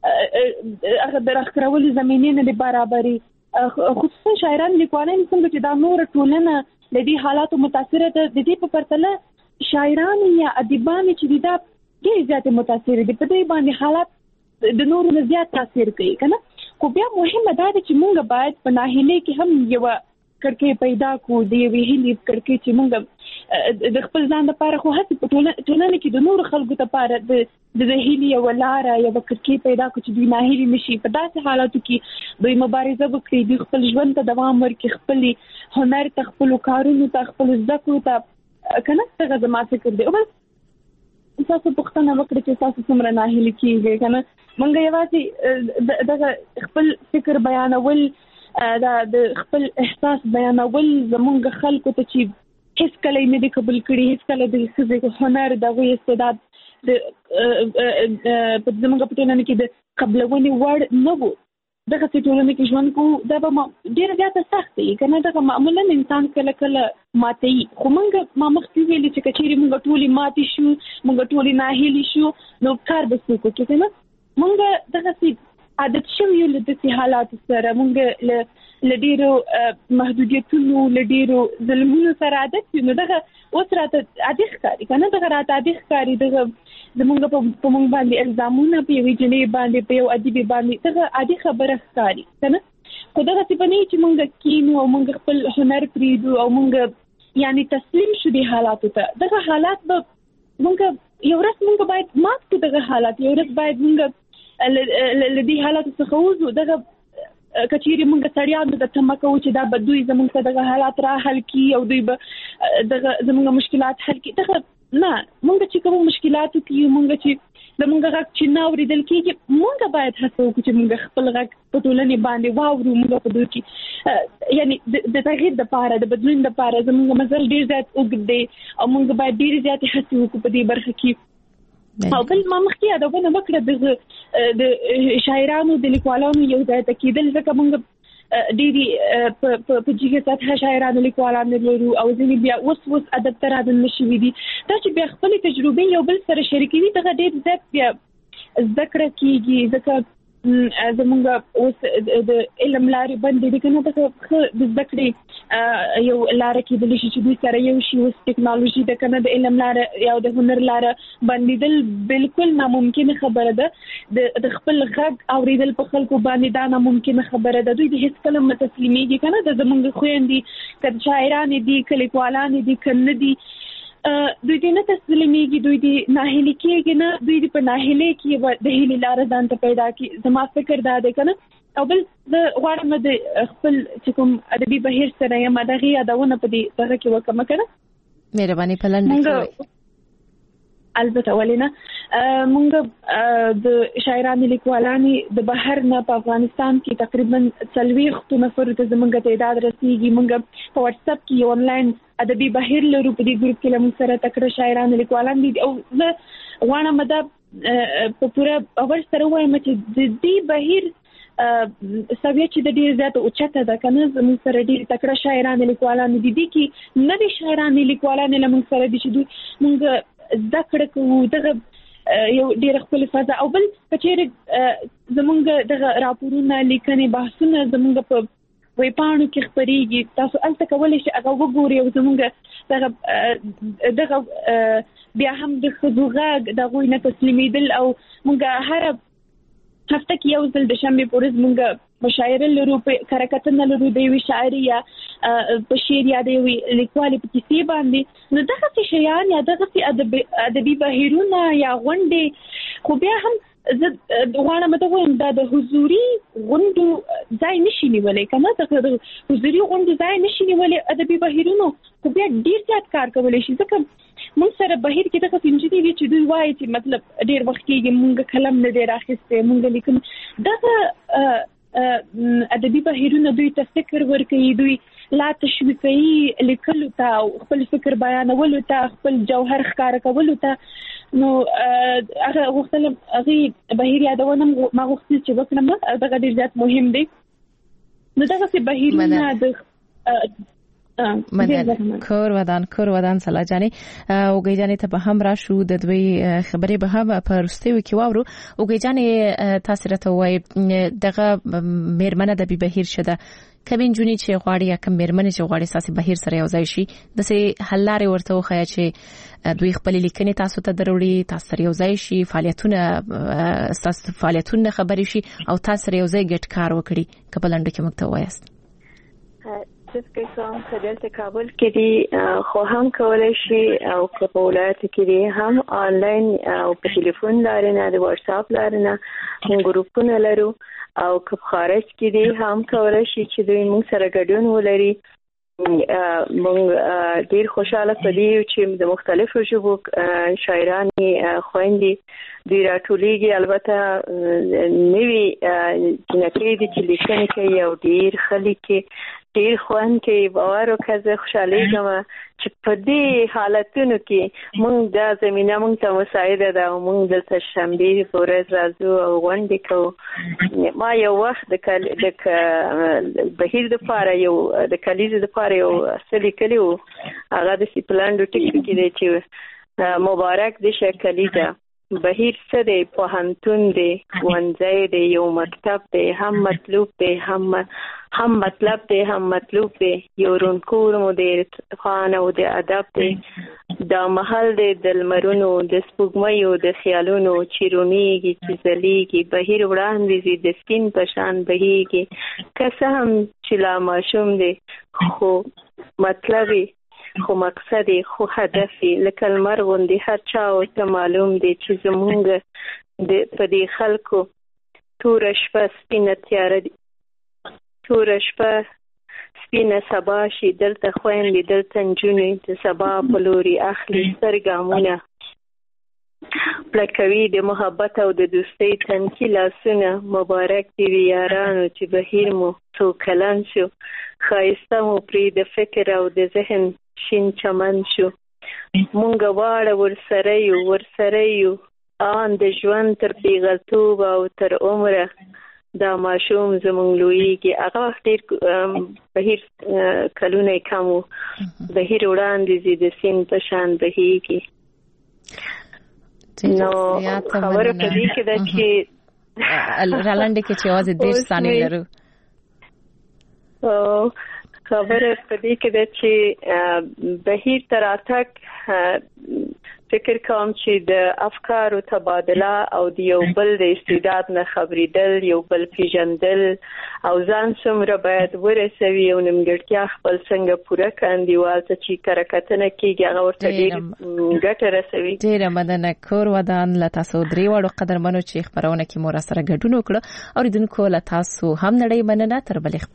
هغه د راښکارولو زمینې نه دی برابرې خصوصا شاعران لیکوالان څنګه چې دا نور ټولنه د دې حالاتو متاثره ده د دې په پرتله شاعران یا ادیبان چې دا ډېر زیات متاثر دي په دې باندې حالات د نورو نه زیات تاثیر کوي کنه. خو بیا مهمه ده چې موږ باید په ناهیلۍ کې هم یو کړکۍ پیدا کړو د یوې هیلې کړکۍ چې موږ د خپل ځان لپاره خو هڅه په ټولنه کې د نورو خلکو لپاره د هیلې یو لاره یو کړکۍ پیدا کړو چې دوی ناهیلي نشي په داسې حالاتو کې دوی مبارزه وکړي دوی خپل ژوند ته دوام ورکړي خپل هنر ته خپل کارونو ته خپل زده کړو ته کنه څنګه زما فکر دی. او بس تاسو پوښتنه وکړئ چې تاسو څومره ناهیلي کیږئ کنه مونږ یوازې دغه خپل فکر بیانول د خپل احساس بیانول زمونږ خلکو ته چې هیڅ کله نه دي قبول کړي هیڅ کله د ښځې هنر دغه استعداد د زمونږ په ټولنه کې د قبلونې وړ نه وو دغه ټولنه کې ژوند کو دا به ډېر زیاته سخت دی کنه دغه معمولا انسان کله کله ماتي خو موږ ما مخکې ویلي چې کچېری موږ ټولي ماتي شو موږ ټولي ناهیلي شو نو کار به څه کوو کنه موږ دغه عادت شوی یو د دې حالات سره موږ له ډیرو محدودیتونو له ډیرو ظلمونو سره عادت نو دغه اوس راته عادي ښکاري کنه دغه راته عادي ښکاري دغه زمونږ په موږ باندې الزامونه په یوې جنې باندې په یو ادیب باندې دغه عادي خبره ښکاري کنه خو دغه څه بنې چې موږ کینو او موږ خپل هنر پریدو او موږ یعنی تسلیم شو دي حالاتو ته دغه حالات به موږ یو ورځ موږ باید مات کړو دغه حالات یو ورځ باید موږ لدی حالات څخه وځو دغه کچېری موږ سړیانو د تمکو چې دا بدوي زموږ ته دغه حالات را حل کی او دوی به دغه زموږ مشکلات حل کی دغه نه موږ چې کوم مشکلاتو کې موږ چې زموږ غږ چې ناوریدل کېږي موږ باید هڅه وکړو چې موږ خپل غږ په ټولنې باندې واورو موږ په دوی کې یعنی د تغییر لپاره د بدلون لپاره زموږ مزل ډیر زیات اوږد دی او موږ باید ډیر زیات هڅه وکړو په دې برخه کې. او بل ما مخکې یادونه وکړه د شاعرانو د لیکوالانو یو ځای ته کېدل ځکه موږ ډېرې په جګه سطحه شاعرانو لیکوالانو لرو او ځینې بیا اوس ادب ته راغلي شوي دي دا چې بیا خپلې تجربې یو بل سره شریکوي دغه ډېر زیات بیا زده کړه کېږي ځکه زمونږ اوس د علم لارې باندې د کنه د ذکرې یو لار کې د لشي چې دوی سره یو شی اوس ټیکنالوژي د کنه د علم لار یا د هنر لار باندې دل بالکل ناممکن خبره ده د خپل غږ اوریدل په خلکو باندې دا ناممکن خبره ده دوی د هیڅ کلمه تسلیمېږي کنه د زمونږ خويندې کله شاعران دي کلیکوالان دي کنه دي دوی دې نه تسلیمېږي دوی دې ناهیلي کېږي نه دوی دې په ناهیلۍ کې د هیلې لاره ځان ته پیدا کړي زما فکر دا دی کنه او بل د غواړم د خپل چې کوم ادبي بهیر سره یم دغه یادونه په دې ځای کې وکم کنه مهرباني پلان البته ولینه مونږ د شاعرانو لیکوالانو د بهر نه په افغانستان کې تقریبا 40 نفر ته زمونږ تعداد رسیدي مونږ په واتس اپ کې آنلاین ادبي بهیر لرو په دې ګروپ کې لمون سره تکړه شاعرانو لیکوالان دي او زه غواړم دا په پوره اور سره وایم چې د دې بهیر سوي چې د ډیر زیات اوچته ده کنه زموږ سره ډیر تکړه شاعرانو لیکوالان دي چې نوې شاعرانو لیکوالان لمون سره دي چې مونږ ذکر کوو دغه یو ډیر خپل فضا او بل کچېره زمونږ دغه راپورونه لیکنې بحثونه زمونږ په وی پانو کې خبريږي تاسو الته کولای شئ هغه وګورئ او زمونږ دغه بیا هم د خزوغاګ دغه نه تسلیمیدل او مونږ هر هفته کې یو ځل د شنبه پورز مونږ مشاعره لرو په کارکتنه لرو د وی شاعري یا په شعر یا د وی لیکوالي په کیسې باندې نو دغه شیان یا دغه ادبي بهیرونه یا غونډې خو بیا هم زه غواړم ته وایم دا د حضوري غونډو ځای نشي نیولای کنه د حضوري غونډو ځای نشي نیولای ادبي بهیرونو خو بیا ډیر زیات کار کولای شي ځکه موږ سره بهیر کې دغه فنجدي دي چې دوی وایي چې مطلب ډیر وخت کې موږ کلم نه دی راخسته موږ لیکم دغه ادبي بهیرونه دوی ته فکر ورکوي دوی لا تشویقي لیکلو ته خپل فکر بیانولو ته خپل جوهر ښکار کولو ته نو هغه وختلم هغه بهیر یادونه ما وخت چې وکړم دغه ډیر زیات مهم دی نو دغه بهیرونه د کور ودان سلا جانې او گیجانې ته به هم راشو د دوی خبرې به هم پرستیو کې واورو او گیجانې تاسو راته وای دغه مېرمنه د بهیر شده کمین جونی چې غواړي یا کم مېرمنه چې غواړي ساسي بهیر سره یو ځای شي د سه حل لارې ورته وخیا چې دوی خپل لیکنې تاسو ته دروړي تاسو سره یو ځای شي فعالیتونه خبري شي او تاسو سره یو ځای ګټ کار وکړي کبلند کې مکته وایست چې کوم دلته کابل کې دي خو هم کولای شي او په ولایت کې دي هم آنلاین او په ټلیفون لارې نه د واتس اپ لارې نه ګروپونه لرو او که خارج کې دي هم کولای شي چې دوی موږ سره ګډون ولري موږ ډیر خوشاله پدې چې د مختلفو ژبو شاعرانې خويندې دوی راټولېږي البته نوې جنکې دي چې لیکنې کوي او ډیر خلک ډیر خوان کې باور وکړه خوشاله یم چې په دې حالتونو کې موږ د زمينه موږ ته مساعده ده او موږ د شنبه ورځ راځو او غونډې کوو ما یو وخت د بهیر د پاره یو د کلیزې د پاره یو اصلي کلیو هغه د سپلانډو ټیک کې دی چې مبارک د شکلیزه بهیر څه دی پوهنتون دی ونځای دی یو مکتب دی هم مطلوب دی هم مطلب دی هم مطلوب دی یو رونکور مدیر خان او د ادب دی دا محل دی د لمرونو د سپوږمیو د خیالونو چیرونیږي چې زلیږي بهیر وړاندې زی د سپین پشان بهیږي کسه هم چې لا ماشوم دی خو مطلبي خو مقصد خو هدف لکه المر غوندي هر چا او ته معلوم دی چې زمونږ د پدې خلکو تور شپه سپینه تیار دي تور شپه سپینه سبا شي دلته خويندې دلته نجونې د سبا په لوري اخلي سترګامونه پلکوي د محبت او د دوستۍ تنکي لاسونه مبارک دی یارانو چې بهیر مو څو کلن شو خایسته مو پرې د فکر او د ذهن شین چمن شو مونږ واړه ورسره یو ان د ژوند تر پیغلتوب او تر عمره دا ماشوم زمونږ لویږي هغه ډېر بهیر کلونه کمو بهیر وړاندې زی د سین په شان بهیږي نو خبره په دې کې ده چې رالنډ کې چې आवाज ډېر ثاني لرو خبره پدې کې ده چې بهیر تراتک فکر کوم چې د افکارو تبادله او د یو بل د استعداد نه خبرېدل یو بل پیژندل او ځان څومره باید ورسوي او نیمګړتیا خپل څنګه پوره کاندیوال ته چې کرکټنه کېږي هغه ورته ډېر ګټه رسوي. ډېره مننه کور ودان له تاسو درې وړو قدرمنو چې خبرونه کې مو را سره ګډون وکړه او ریدونکو له تاسو هم نړۍ مننه تر بلې